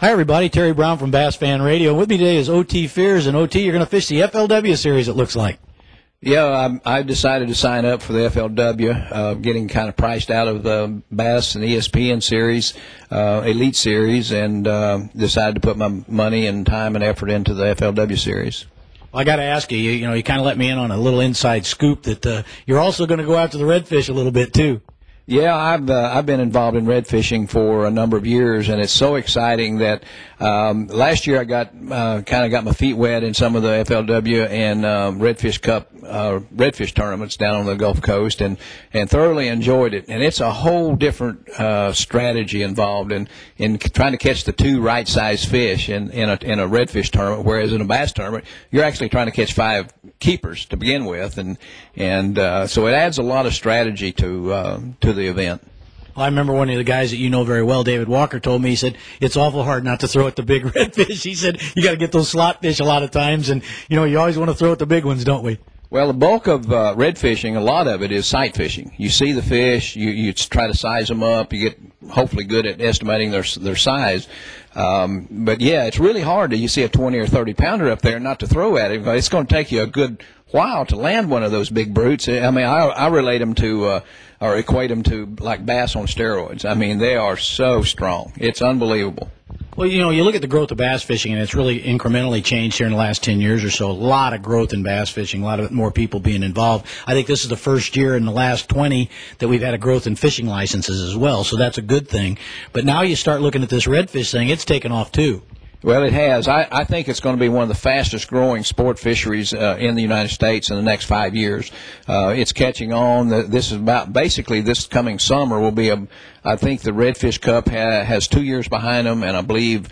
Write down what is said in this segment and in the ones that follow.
Hi, everybody. Terry Brown from Bass Fan Radio. With me today is O.T. Fears, and O.T., you're going to fish the FLW series, it looks like. Yeah, I decided to sign up for the FLW, getting kind of priced out of the Bass and ESPN series, Elite Series, and decided to put my money and time and effort into the FLW series. Well, I got to ask you, you kind of let me in on a little inside scoop that you're also going to go after the redfish a little bit, too. Yeah, I've been involved in red fishing for a number of years, and it's so exciting that last year I got kind of got my feet wet in some of the FLW and Redfish Cup redfish tournaments down on the Gulf Coast, and thoroughly enjoyed it. And it's a whole different strategy involved in trying to catch the two right size fish in a redfish tournament, whereas in a bass tournament you're actually trying to catch 5 keepers to begin with, and so it adds a lot of strategy to the event. Well, I remember one of the guys that you know very well, David Walker, told me, he said, it's awful hard not to throw at the big redfish. He said, you got to get those slot fish a lot of times, and, you always want to throw at the big ones, don't we? Well, the bulk of red fishing, a lot of it is sight fishing. You see the fish, you try to size them up, you get hopefully good at estimating their size. But, yeah, it's really hard you see a 20 or 30 pounder up there not to throw at it. It's going to take you a good while to land one of those big brutes. I mean, I relate them to or equate them to like bass on steroids. I mean, they are so strong. It's unbelievable. Well, you look at the growth of bass fishing, and it's really incrementally changed here in the last 10 years or so. A lot of growth in bass fishing, a lot of more people being involved. I think this is the first year in the last 20 that we've had a growth in fishing licenses as well, so that's a good thing. But now you start looking at this redfish thing, it's taken off too. Well, it has. I think it's going to be one of the fastest growing sport fisheries in the United States in the next 5 years. It's catching on. This is about basically this coming summer will be I think the Redfish Cup has 2 years behind them, and I believe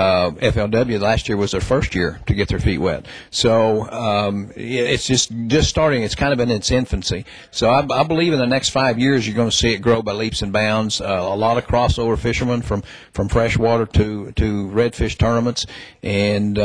FLW last year was their first year to get their feet wet. So it's just starting. It's kind of in its infancy. So I believe in the next 5 years you're going to see it grow by leaps and bounds. A lot of crossover fishermen from freshwater to redfish tournaments, and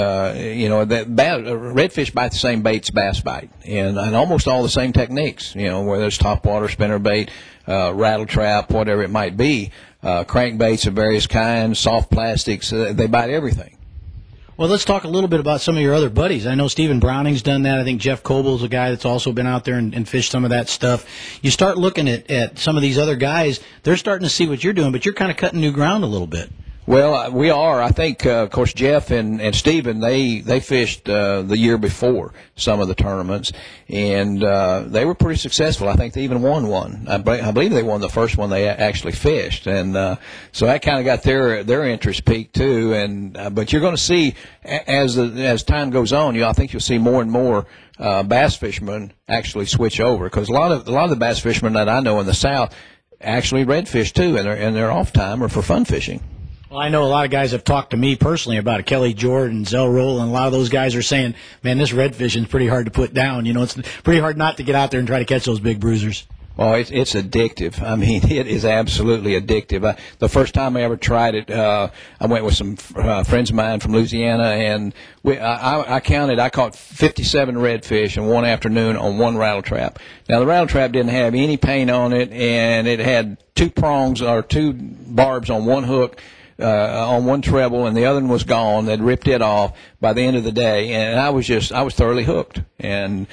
redfish bite the same baits bass bite, and almost all the same techniques. Whether it's topwater, spinnerbait, rattle trap, whatever it might be, crankbaits of various kinds, soft plastics, they bite everything. Well, let's talk a little bit about some of your other buddies. I know Stephen Browning's done that. I think Jeff Coble's a guy that's also been out there and fished some of that stuff. You start looking at some of these other guys, they're starting to see what you're doing, but you're kind of cutting new ground a little bit. Well, we are. I think, of course, Jeff and Stephen, they fished the year before some of the tournaments, and they were pretty successful. I think they even won one. I believe they won the first one they actually fished, and so that kind of got their interest peaked too. And but you're going to see as time goes on, I think you'll see more and more bass fishermen actually switch over, because a lot of the bass fishermen that I know in the South actually redfish too, and their off time or for fun fishing. Well, I know a lot of guys have talked to me personally about it. Kelly Jordan, Zell Roll, and a lot of those guys are saying, man, this red fishing is pretty hard to put down. It's pretty hard not to get out there and try to catch those big bruisers. Well, it's addictive. I mean, it is absolutely addictive. The first time I ever tried it, I went with some friends of mine from Louisiana, and I counted. I caught 57 redfish in one afternoon on one rattle trap. Now, the rattle trap didn't have any paint on it, and it had 2 prongs or 2 barbs on one hook, on one treble, and the other one was gone. They'd ripped it off by the end of the day, and I was thoroughly hooked. And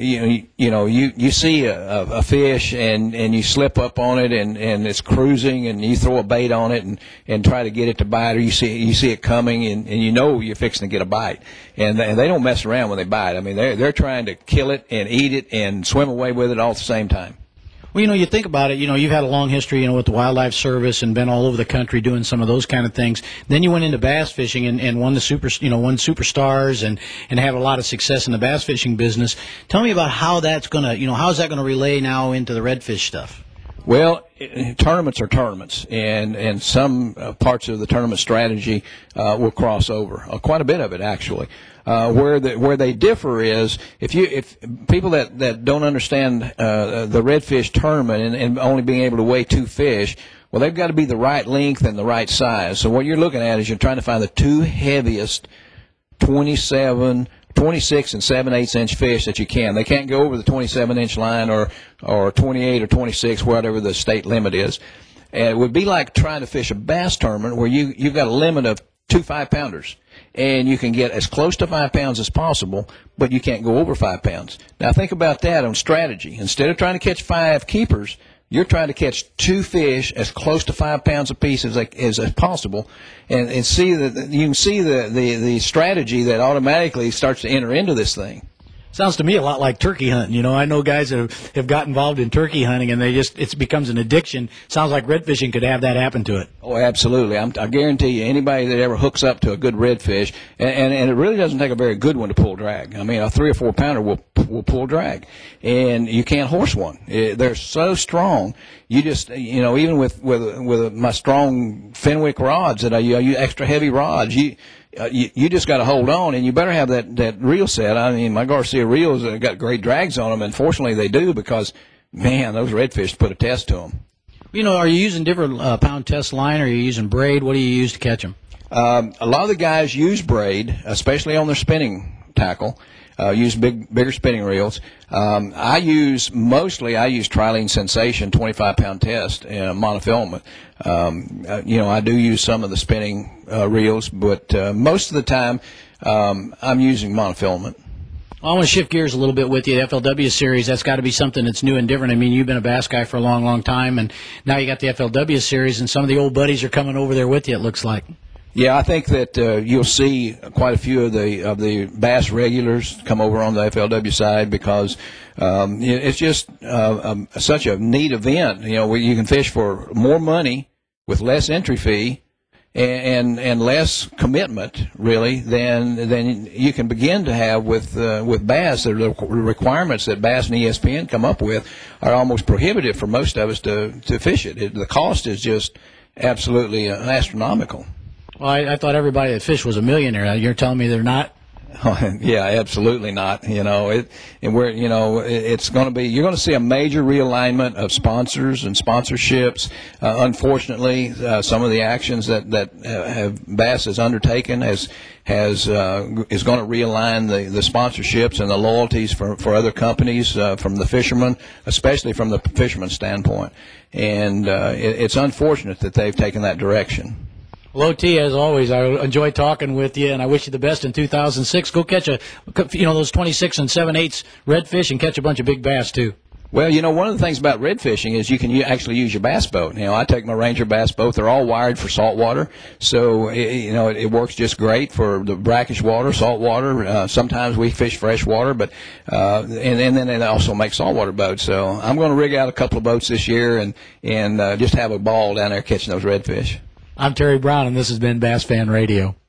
you see a fish and you slip up on it and it's cruising, and you throw a bait on it and try to get it to bite, or you see it coming and you're fixing to get a bite. And they don't mess around when they bite. I mean, they're trying to kill it and eat it and swim away with it all at the same time. Well, you think about it, you've had a long history, with the Wildlife Service and been all over the country doing some of those kind of things. Then you went into bass fishing and won won Superstars and had a lot of success in the bass fishing business. Tell me about how that's going to, how's that going to relay now into the redfish stuff? Well, tournaments are tournaments, and some parts of the tournament strategy will cross over, quite a bit of it actually. Where they differ is if people that don't understand the redfish tournament and only being able to weigh 2 fish, well, they've got to be the right length and the right size. So what you're looking at is you're trying to find the 2 heaviest 26 and 7/8 inch fish that you can. They can't go over the 27-inch line or 28 or 26, whatever the state limit is. And it would be like trying to fish a bass tournament where you've got a limit of 2 5-pounders. And you can get as close to 5 pounds as possible, but you can't go over 5 pounds. Now think about that on strategy. Instead of trying to catch 5 keepers, you're trying to catch 2 fish as close to 5 pounds apiece as possible, and see that you can see the strategy that automatically starts to enter into this thing. Sounds to me a lot like turkey hunting. You know, I know guys that have got involved in turkey hunting, and it becomes an addiction. Sounds like red fishing could have that happen to it. Oh, absolutely. I guarantee you, anybody that ever hooks up to a good redfish, and it really doesn't take a very good one to pull drag. I mean, a 3 or 4 pounder will pull drag, and you can't horse one. They're so strong. You just, you know, even with my strong Fenwick rods that I use, extra heavy rods, you just got to hold on, and you better have that reel set. I mean, my Garcia reels have got great drags on them, and fortunately they do, because, man, those redfish put a test to them. You know, are you using different pound test line, or are you using braid? What do you use to catch them? A lot of the guys use braid, especially on their spinning tackle. Use bigger spinning reels. I use Trilene Sensation 25-pound test monofilament. You know, I do use some of the spinning reels, but most of the time I'm using monofilament. Well, I want to shift gears a little bit with you. The FLW series, that's got to be something that's new and different. I mean, you've been a bass guy for a long, long time, and now you got the FLW series, and some of the old buddies are coming over there with you, it looks like. Yeah, I think that you'll see quite a few of the bass regulars come over on the FLW side, because it's just such a neat event. You know, where you can fish for more money with less entry fee and less commitment, really, than you can begin to have with bass. The requirements that Bass and ESPN come up with are almost prohibitive for most of us to fish it. The cost is just absolutely astronomical. Well, I thought everybody that fished was a millionaire. You're telling me they're not? Yeah, absolutely not. You know, it's going to be, you're going to see a major realignment of sponsors and sponsorships. Unfortunately, some of the actions that Bass has undertaken is going to realign the sponsorships and the loyalties for other companies from the fishermen, especially from the fisherman standpoint. And it's unfortunate that they've taken that direction. Well, OT, as always, I enjoy talking with you, and I wish you the best in 2006. Go catch those 26 and 7/8 redfish, and catch a bunch of big bass too. Well, you know, one of the things about red fishing is you can actually use your bass boat. You know, I take my Ranger bass boat. They're all wired for saltwater, so it works just great for the brackish water, saltwater. Sometimes we fish freshwater, but and then it also makes saltwater boats. So I'm going to rig out a couple of boats this year and just have a ball down there catching those redfish. I'm Terry Brown, and this has been Bass Fan Radio.